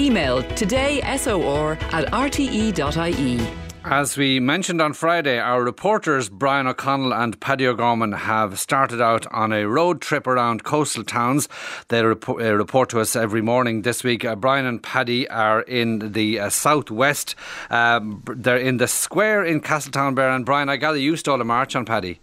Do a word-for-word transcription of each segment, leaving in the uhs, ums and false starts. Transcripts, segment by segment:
Email todaysor at r t e dot i e. As we mentioned on Friday, our reporters Brian O'Connell and Paddy O'Gorman have started out on a road trip around coastal towns. They report, uh, report to us every morning this week. Uh, Brian and Paddy are in the uh, southwest. Um, they're in the square in Castletownbere. And Brian, I gather you stole a march on Paddy.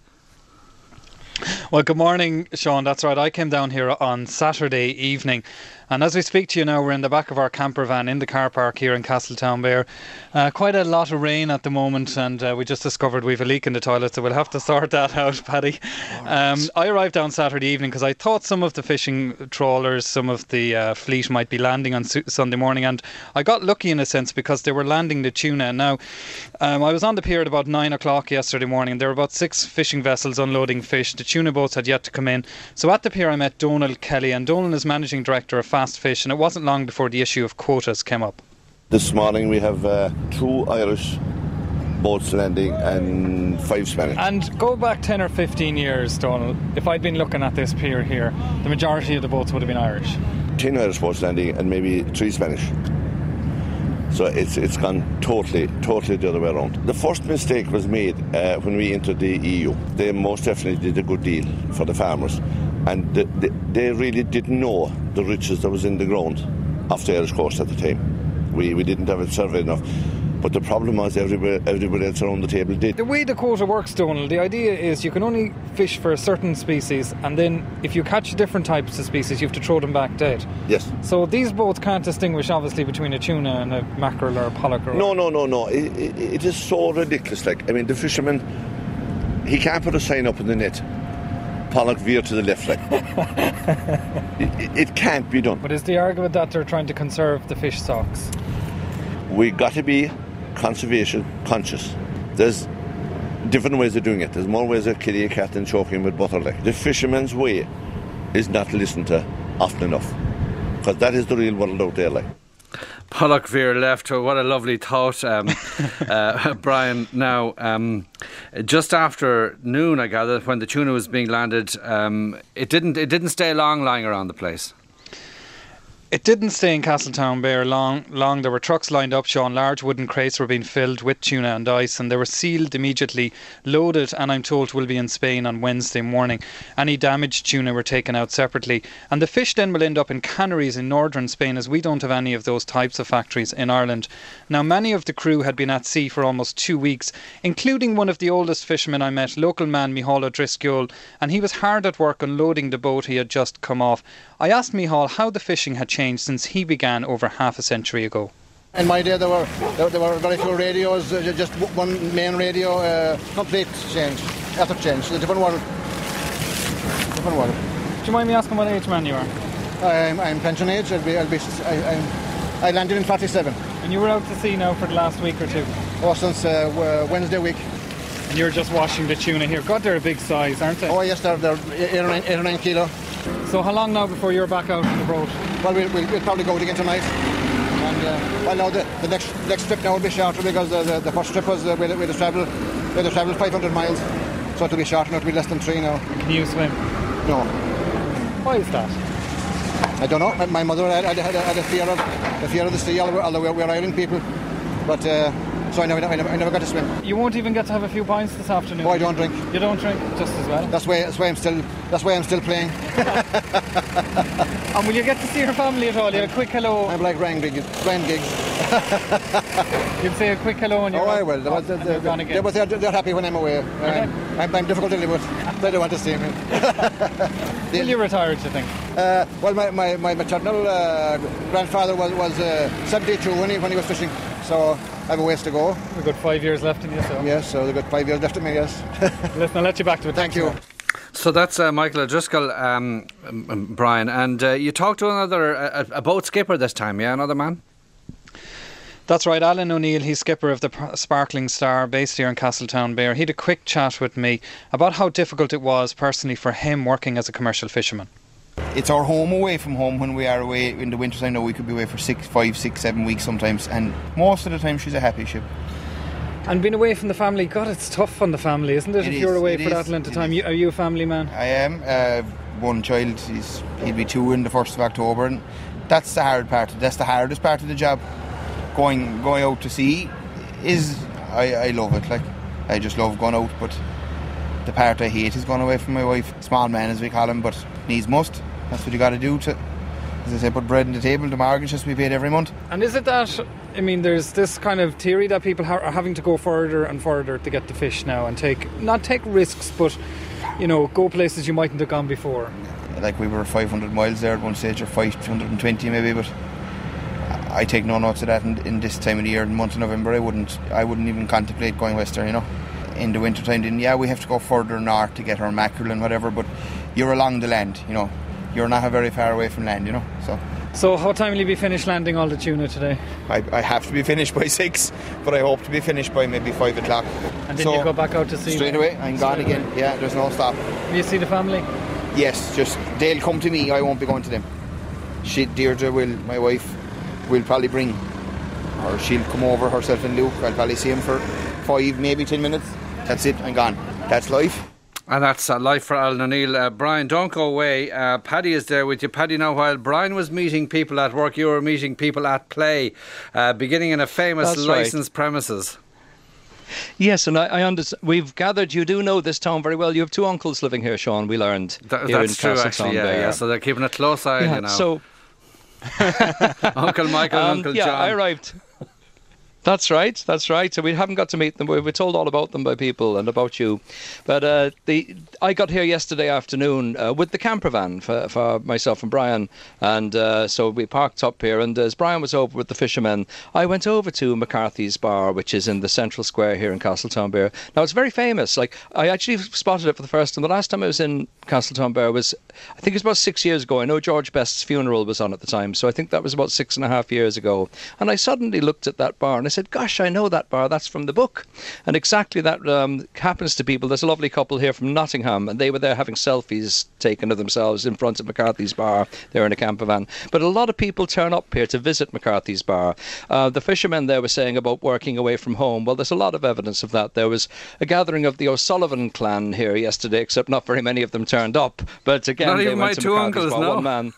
Well, good morning, Sean. That's right. I came down here on Saturday evening. And as we speak to you now, we're in the back of our camper van in the car park here in Castletownbere. Uh, quite a lot of rain at the moment, and uh, we just discovered we've a leak in the toilet, so we'll have to sort that out, Paddy. Um, I arrived down Saturday evening because I thought some of the fishing trawlers, some of the uh, fleet might be landing on su- Sunday morning, and I got lucky in a sense because they were landing the tuna. Now, um, I was on the pier at about nine o'clock yesterday morning. There were about six fishing vessels unloading fish. The tuna boats had yet to come in. So at the pier I met Donald Kelly, and Donald is managing director of Fast Fish, and it wasn't long before the issue of quotas came up. This morning we have uh, two Irish boats landing and five Spanish. And go back ten or fifteen years, Donald, if I'd been looking at this pier here, the majority of the boats would have been Irish. ten Irish boats landing and maybe three Spanish. So it's it's gone totally, totally the other way around. The first mistake was made uh, when we entered the E U. They most definitely did a good deal for the farmers. And the, the, they really didn't know the riches that was in the ground off the Irish coast at the time. We we didn't have it surveyed enough. But the problem was everybody, everybody else around the table did. The way the quota works, Donald, the idea is you can only fish for a certain species, and then if you catch different types of species, you have to throw them back dead. Yes. So these boats can't distinguish, obviously, between a tuna and a mackerel or a pollock or... No, no, no, no. It, it, it is so ridiculous. Like, I mean, the fisherman, he can't put a sign up in the net. Pollock veer to the left, like. it, it can't be done. But is the argument that they're trying to conserve the fish stocks? We got to be conservation conscious. There's different ways of doing it. There's more ways of killing a cat than choking with butter, like. The fisherman's way is not listened to often enough, because that is the real world out there, like. Pollock veer left. What a lovely thought, um, uh, Brian. Now, um, just after noon, I gather, when the tuna was being landed, um, it didn't it didn't stay long lying around the place. It didn't stay in Castletownbere long, long. There were trucks lined up, Sean. Large wooden crates were being filled with tuna and ice, and they were sealed immediately, loaded, and I'm told will be in Spain on Wednesday morning. Any damaged tuna were taken out separately. And the fish then will end up in canneries in northern Spain, as we don't have any of those types of factories in Ireland. Now, many of the crew had been at sea for almost two weeks, including one of the oldest fishermen I met, local man Micheál O'Driscoll, and he was hard at work unloading the boat he had just come off. I asked Micheál how the fishing had changed since he began over half a century ago. In my day there were there, there were very few radios, uh, just one main radio, uh, complete change, epic change, a different world. Different world. Do you mind me asking what age man you are? I'm, I'm pension age, I'll be, I'll be, I, I'm, I landed in forty-seven. And you were out to sea now for the last week or two? Oh, since uh, Wednesday week. And you're just washing the tuna here. God, they're a big size, aren't they? Oh yes, they're, they're eight, or nine, eight or nine kilo. So how long now before you're back out on the boat? Well, we'll, we'll, we'll probably go out again tonight. And uh, well, now the, the next next trip now will be shorter, because the, the, the first trip was uh, we had to travel we had to travel five hundred miles, so it'll be shorter now. It'll be less than three now. Can you swim? No. Why is that? I don't know. My, my mother had, had, had, had a fear of a fear of the sea, although we're, we're island people, but. Uh, So I never, I, never, I never got to swim. You won't even get to have a few pints this afternoon? Oh, I don't drink. You don't drink? Just as well? That's why, that's why I'm still That's why I'm still playing. And will you get to see your family at all? You have a quick hello? I'm like Ryan Giggs. Ryan Giggs. You'll say a quick hello and you're Oh, on, I will. off, They're, they're, they're, they're, they're, they're happy when I'm away. Okay. I'm, I'm, I'm difficult to live with. They don't want to see me. Will you retire, do you think? Uh, well, my, my, my maternal uh, grandfather was, was uh, seventy-two when he, when he was fishing. So I have a ways to go. We've got five years left in you, so. Yes, so they've got five years left in me, yes. Listen, I'll let you back to it. Thank you. So that's uh, Micheál O'Driscoll, um, um, Brian, and uh, you talked to another, a, a boat skipper this time, yeah, another man? That's right, Alan O'Neill, he's skipper of the Sparkling Star based here in Castletownbere. He had a quick chat with me about how difficult it was personally for him working as a commercial fisherman. It's our home away from home when we are away in the winter time. Now we could be away for six, five, six, seven weeks sometimes, and most of the time she's a happy ship. And being away from the family, God, it's tough on the family, isn't it? it if is, you're away for is, that length of time. You, are you a family man? I am. Uh, one child, he's, he'll be two in the first of October, and that's the hard part. That's the hardest part of the job. Going going out to sea is I, I love it. Like I just love going out, but the part I hate is going away from my wife. Small man, as we call him, but needs must. That's what you got to do to, as I say, put bread on the table. The mortgage has to be paid every month. And is it that, I mean, there's this kind of theory that people ha- are having to go further and further to get the fish now and take, not take risks, but, you know, go places you mightn't have gone before. Like we were five hundred miles there at one stage, or five hundred twenty maybe, but I take no notes of that in, in this time of the year, in the month of November. I wouldn't I wouldn't even contemplate going western, you know. In the winter time, then yeah, we have to go further north to get our mackerel and whatever, but you're along the land, you know. You're not very far away from land, you know. So So how time will you be finished landing all the tuna today? I, I have to be finished by six, but I hope to be finished by maybe five o'clock. And then so, you go back out to sea? Straight away, I'm gone again. Yeah, there's no stop. Will you see the family? Yes, just they'll come to me, I won't be going to them. She, Deirdre will, my wife, will probably bring, or she'll come over herself and Luke. I'll probably see him for five, maybe ten minutes. That's it, I'm gone. That's life. And that's uh, life for Alan O'Neill. Uh, Brian, don't go away. Uh, Paddy is there with you. Paddy, now while Brian was meeting people at work, you were meeting people at play, uh, beginning in a famous That's licensed right. premises. Yes, and I, I understand. We've gathered. You do know this town very well. You have two uncles living here, Sean. We learned Th- here that's in true, Castleton actually. Yeah, there. yeah. So they're keeping a close eye on Yeah, you now. So, Uncle Michael and um, Uncle yeah, John. I arrived. That's right, that's right. So we haven't got to meet them. We were told all about them by people and about you. But uh, the I got here yesterday afternoon uh, with the camper van for, for myself and Brian. And uh, so we parked up here. And as Brian was over with the fishermen, I went over to McCarthy's Bar, which is in the central square here in Castletownbere. Now, it's very famous. Like, I actually spotted it for the first time. The last time I was in Castletownbere was, I think it was about six years ago. I know George Best's funeral was on at the time. So I think that was about six and a half years ago. And I suddenly looked at that bar and I said, gosh, I know that bar, that's from the book. And exactly that um, happens to people. There's a lovely couple here from Nottingham, and they were there having selfies taken of themselves in front of McCarthy's Bar. They're in a camper van. But a lot of people turn up here to visit McCarthy's Bar. Uh, the fishermen there were saying about working away from home. Well, there's a lot of evidence of that. There was a gathering of the O'Sullivan clan here yesterday, except not very many of them turned up. But again, Not they even went my to two McCarthy's uncles, Bar, no. one man.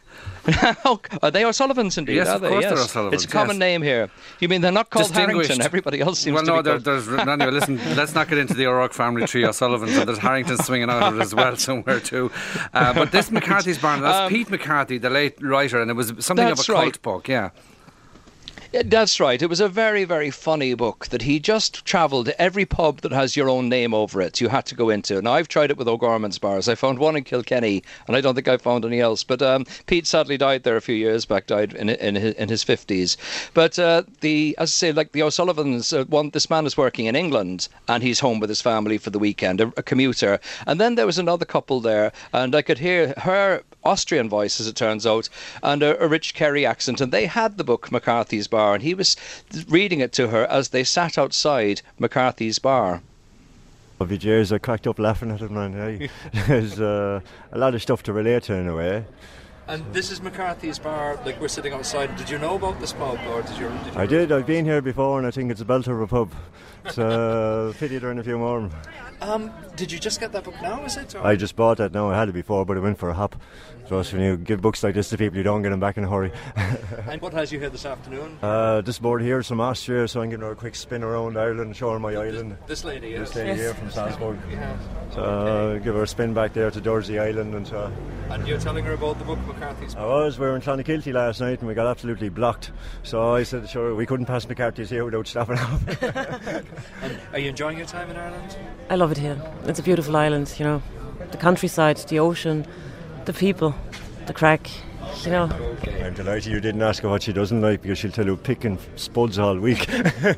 Oh, are they O'Sullivans indeed? Yes, are of they? course Yes. they're O'Sullivans, It's a common yes. name here. You mean they're not called Distinguished. Harrington? Everybody else seems well, to no, be there, called... there's anyway. Listen, let's not get into the O'Rourke family tree, O'Sullivans, and there's Harrington swinging out of it as well somewhere too. Uh, but this McCarthy's Bar, that's Um, Pete McCarthy, the late writer, and it was something of a That's cult right. book. Yeah. Yeah, that's right. It was a very, very funny book that he just travelled to every pub that has your own name over it. You had to go into. Now, I've tried it with O'Gorman's bars. I found one in Kilkenny, and I don't think I found any else. But um, Pete sadly died there a few years back, died in in his, in his fifties. But uh, the, as I say, like the O'Sullivans, uh, one, this man is working in England, and he's home with his family for the weekend, a, a commuter. And then there was another couple there, and I could hear her Austrian voice, as it turns out, and a, a rich Kerry accent, and they had the book McCarthy's Bar, and he was reading it to her as they sat outside McCarthy's Bar. Over the years I cracked up laughing at him, and there's uh, a lot of stuff to relate to in a way. And this is McCarthy's Bar, like we're sitting outside. Did you know about this pub, or did you? Did you I did, I've been here before, and I think it's a belter of a pub. It's a pity there in a few more. Um, did you just get that book now, is it? Or? I just bought that now, I had it before, but I went for a hop. So when you give books like this to people, you don't get them back in a hurry. And what has you here this afternoon? Uh, this board here is from Austria, so I'm giving her a quick spin around Ireland, show her my island. This lady, This yes. lady here from Salzburg. Yeah. So uh, give her a spin back there to Dursey Island. And so And you're telling her about the book McCarthy's I Bar? was, we were in Clonakilty last night and we got absolutely blocked. So I said, sure, we couldn't pass McCarthy's here without stopping off. And are you enjoying your time in Ireland? I love it here. It's a beautiful island, you know. The countryside, the ocean, the people, the crack, you know. I'm delighted you didn't ask her what she doesn't like, because she'll tell you picking spuds all week.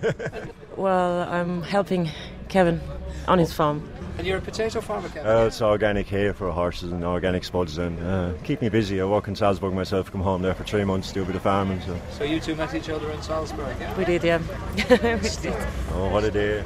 Well, I'm helping Kevin on his farm. And you're a potato farmer, Kevin? Uh, it's organic hay for horses and organic spuds, and uh, keep me busy. I work in Salzburg myself, come home there for three months, do a bit of farming. So, So you two met each other in Salzburg, yeah? We did, yeah. we did. oh, what a day!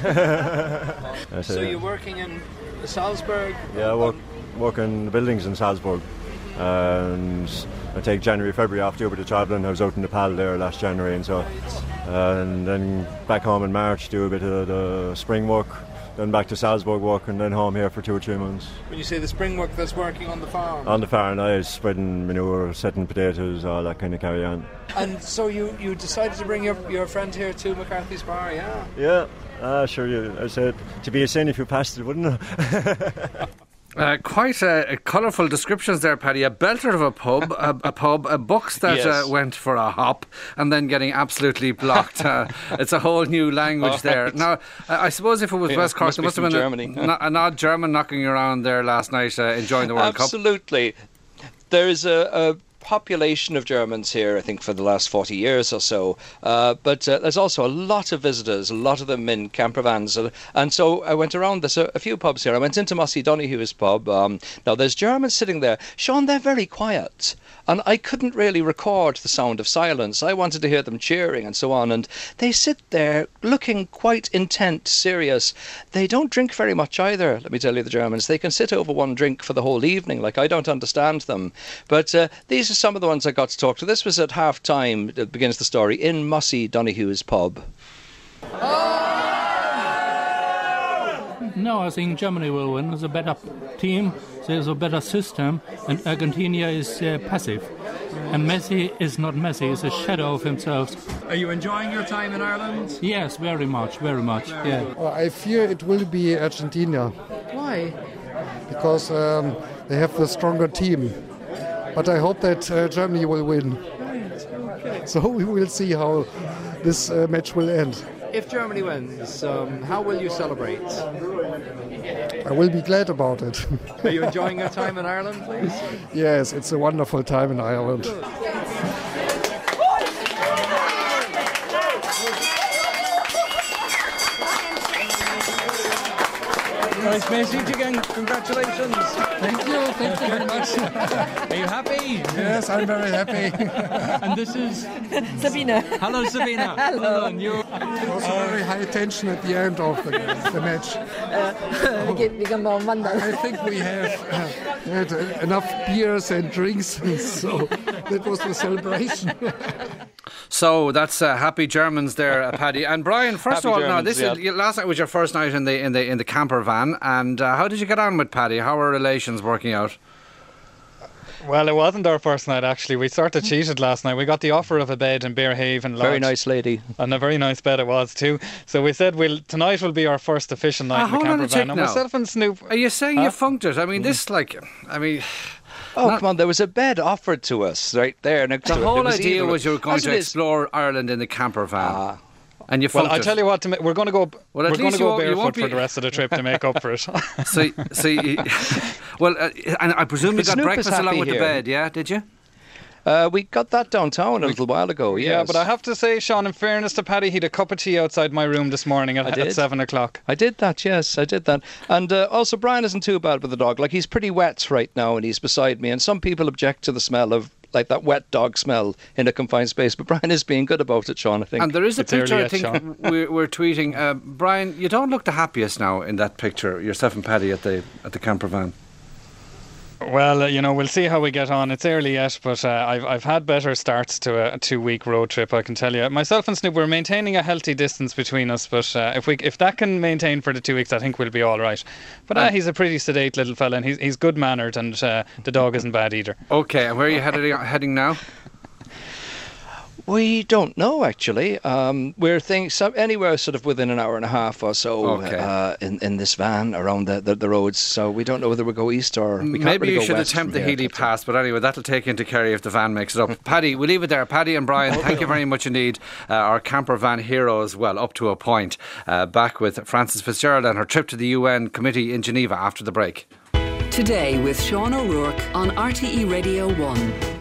Uh, So you're working in Salzburg? Yeah, I work, work in the buildings in Salzburg, and I take January, February off, do a bit of travelling. I was out in Nepal there last January, and so, uh, and then back home in March, do a bit of the spring work, then back to Salzburg work, and then home here for two or three months. When you say the spring work, that's working on the farm? On the farm, I spreading manure, setting potatoes, all that kind of carry on. And so you, you decided to bring your, your friend here to McCarthy's Bar, yeah? Yeah, ah, sure, you, I said, to be a sin if you passed it, wouldn't it? Uh, quite uh, colourful descriptions there, Paddy. A belter of a pub, a, a pub, a books that Yes. uh, went for a hop, and then getting absolutely blocked. Uh, it's a whole new language All there. right. Now, uh, I suppose if it was Yeah, West Cork, must there be must have from been Germany. a, no- an odd German knocking around there last night, uh, enjoying the World Cup. Absolutely. There is a, a population of Germans here, I think, for the last forty years or so. Uh, but uh, there's also a lot of visitors, a lot of them in camper vans. Uh, and so I went around, there's a, a few pubs here. I went into Mossy Donoghue's pub. Um, now, there's Germans sitting there. Sean, they're very quiet. And I couldn't really record the sound of silence. I wanted to hear them cheering and so on. And they sit there looking quite intent, serious. They don't drink very much either, let me tell you, the Germans. They can sit over one drink for the whole evening. Like, I don't understand them. But uh, these are some of the ones I got to talk to. This was at half time, that begins the story, in Mossy Donoghue's pub. No, I think Germany will win. There's a better team, there's a better system, and Argentina is uh, passive. And Messi is not Messi, he's a shadow of himself. Are you enjoying your time in Ireland? Yes, very much, very much, yeah. Well, I fear it will be Argentina. Why? Because um, they have the stronger team. But I hope that uh, Germany will win. Okay. So we will see how this uh, match will end. If Germany wins, um, how will you celebrate? I will be glad about it. Are you enjoying your time in Ireland, please? Yes, it's a wonderful time in Ireland. Nice message again. Congratulations. Thank you. Thank you very much. Are you happy? Yes, I'm very happy. And this is Sabina. Hello, Sabina. Hello. And you? It was very high tension at the end of the, the match. Uh, we, we can go on Monday. I think we have uh, had uh, enough beers and drinks, so that was the celebration. So that's uh, happy Germans there, uh, Paddy. And Brian, first Happy of all, Germans, now this yeah. is last night was your first night in the in the in the camper van, and uh, how did you get on with Paddy? How are relations working out? Well, it wasn't our first night, actually. We sort of cheated last night. We got the offer of a bed in Bearhaven Lodge. Very nice lady. And a very nice bed it was too. So we said we'll tonight will be our first official night Ah, in the hold on camper a tick van. And now. myself and Snoop. Are you saying Huh? you funked it? I mean, this like, I mean. Oh, Not- come on, there was a bed offered to us right there next The to it. whole It was idea even- was you were going as to it is. explore Ireland in the camper van, Ah. and you Well, funked I it. tell you what, to ma- we're going to go. Well, at we're going least to you go won't- you barefoot won't be- for the rest of the trip to make up for it. So, so you, well, uh, and I presume you But got Snoop is breakfast along happy with here. the bed, yeah? Did you? Uh, we got that downtown a little while ago, yes. Yeah, but I have to say, Sean, in fairness to Paddy, he had a cup of tea outside my room this morning at, I at did. seven o'clock. I did that, yes, I did that. And uh, also, Brian isn't too bad with the dog. Like, he's pretty wet right now, and he's beside me. And some people object to the smell of, like, that wet dog smell in a confined space. But Brian is being good about it, Sean, I think. And there is a It's picture, early I think, yet, Sean. we're, we're tweeting. Uh, Brian, you don't look the happiest now in that picture, yourself and Paddy at the at the camper van. Well, uh, you know, we'll see how we get on. It's early yet, but uh, I've I've had better starts to a, a two-week road trip, I can tell you. Myself and Snoop, we're maintaining a healthy distance between us, but uh, if we if that can maintain for the two weeks, I think we'll be all right. But uh, he's a pretty sedate little fella, and he's he's good-mannered, and uh, the dog isn't bad either. Okay, and where are you heading, heading now? We don't know, actually. Um, we're thinking some, anywhere sort of within an hour and a half or so Okay. uh, in, in this van around the, the, the roads. So we don't know whether we go east or we can't Maybe really you go should west attempt from the here. Healy Pass, but anyway, that'll take you into Kerry if the van makes it up. Paddy, we'll leave it there. Paddy and Brian, thank you very much indeed. Uh, our camper van heroes, well, up to a point. Uh, back with Frances Fitzgerald and her trip to the U N committee in Geneva after the break. Today with Sean O'Rourke on R T E Radio one.